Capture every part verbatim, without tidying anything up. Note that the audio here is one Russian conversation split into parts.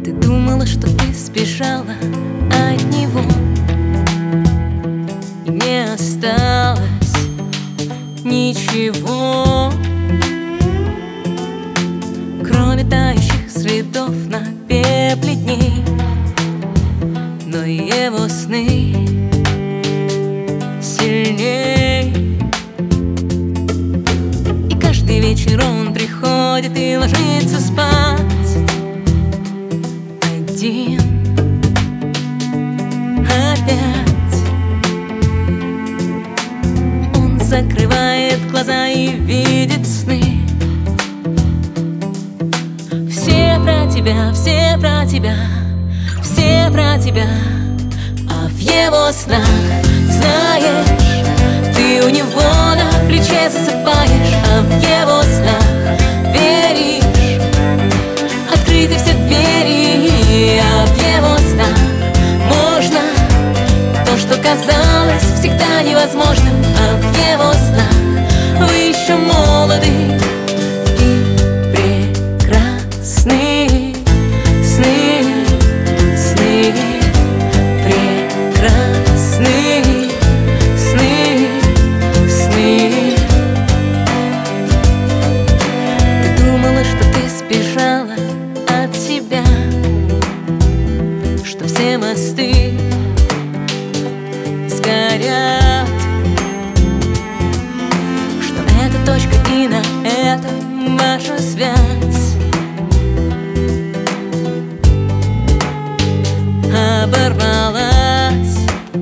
Ты думала, что ты сбежала от него, и не осталось ничего, кроме тающих следов на пепле дней. Но его сны сильней, и каждый вечер он приходит и ложится спать один опять. Он закрывает глаза и видит сны. Все про тебя, все про тебя, все про тебя. А в его снах, знаешь, ты у него на плече засыпаешь. А в его снах веришь, открыты все двери. А в его снах можно то, что казалось всегда невозможным. А в его снах вы еще молоды и прекрасны. Сны, сны, прекрасны. Сны, сны. Ты думала, что ты сбежала от себя, что все мосты сгорят, что это точка и на этом ваша связь оборвалась.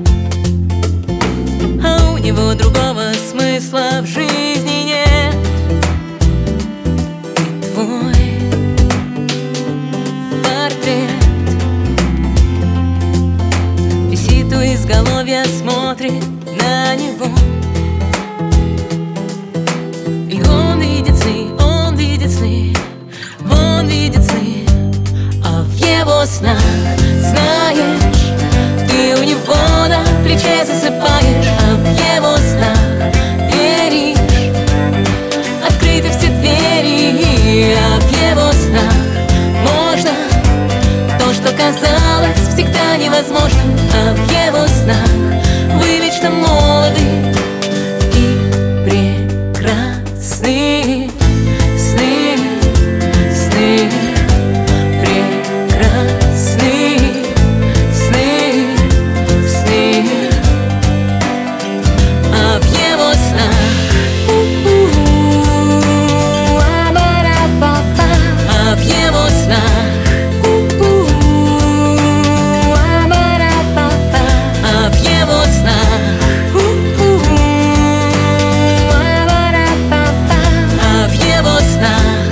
А у него другого смысла в жизни нет. И твой портрет висит у изголовья, смотрит на него. И он видит сны, он видит сны, он видит сны. А в его снах, знаешь, ты у него на плече засыпаешь. А в его снах веришь, открыты все двери. А в его снах можно то, что казалось всегда невозможным. А в его снах вы вечно молоды и прекрасны. Сны, сны, прекрасны. Сны, сны. А в его снах а в его снах а в его снах а в его снах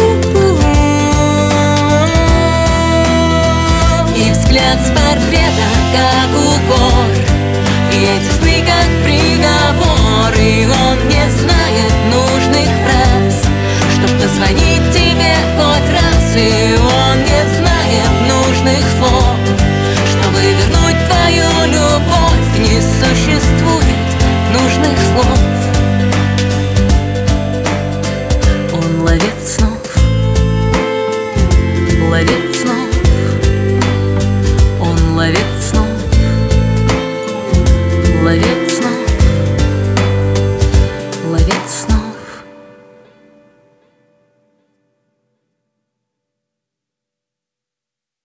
и взгляд с портрета, как укор, и эти сны, как приговор. И он не знает нужных фраз, чтоб позвонить тебе хоть раз. И он не знает нужных слов, чтобы вернуть твою любовь. Не существует нужных слов.